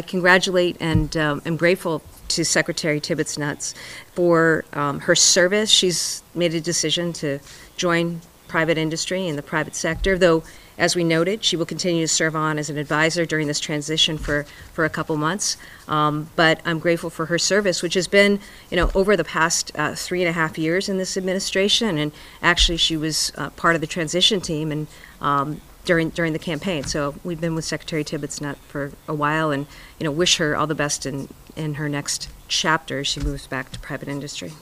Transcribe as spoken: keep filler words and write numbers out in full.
congratulate and um, am grateful to Secretary Tibbetts-Nuts for um, her service. She's made a decision to join private industry in the private sector, though, as we noted, she will continue to serve on as an advisor during this transition for, for a couple months. Um, but I'm grateful for her service, which has been, you know, over the past uh, three and a half years in this administration. And actually, she was uh, part of the transition team and um, during during the campaign. So we've been with Secretary Tibbetts-Nuts for a while, and you know, wish her all the best in in her next chapter as she moves back to private industry.